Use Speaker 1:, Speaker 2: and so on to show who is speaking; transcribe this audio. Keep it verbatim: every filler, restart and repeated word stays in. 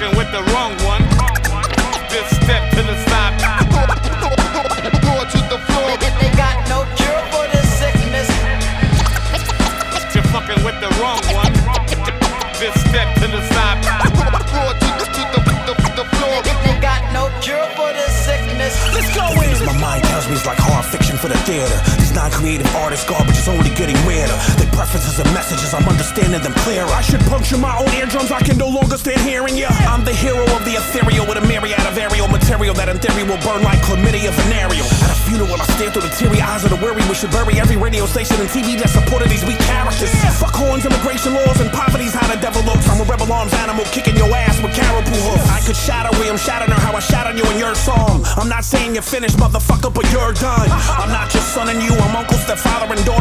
Speaker 1: fucking with the wrong one. Just step to the side.
Speaker 2: Door to the floor.
Speaker 3: They, they got no cure for this sickness.
Speaker 1: You're fucking with the wrong one. Just step to the side.
Speaker 2: Door to the, to the, the, the floor.
Speaker 3: They, they got no cure for this sickness.
Speaker 4: Let's go in. My mind tells me it's like hard fiction for the theater. These non-creative artists garbage is only getting weirder. Their preferences and messages, I'm understanding them clearer. I should puncture my own eardrums, I can no longer stand hearing ya. I'm the hero of the ethereal with a myriad of aerial material that in theory will burn like chlamydia venereal. At a funeral, I stare through the teary eyes of the weary. We should bury every radio station and T V that supported these weak characters. Fuck horns, immigration laws, and poverty's how the devil looks. I'm a rebel arms animal kicking your ass with caribou hoofs. I could shatter William Shatner how I shot on you in your song. I'm not saying you're finished, motherfucker, but you're done. I'm not just son and you, I'm uncle, stepfather, and daughter.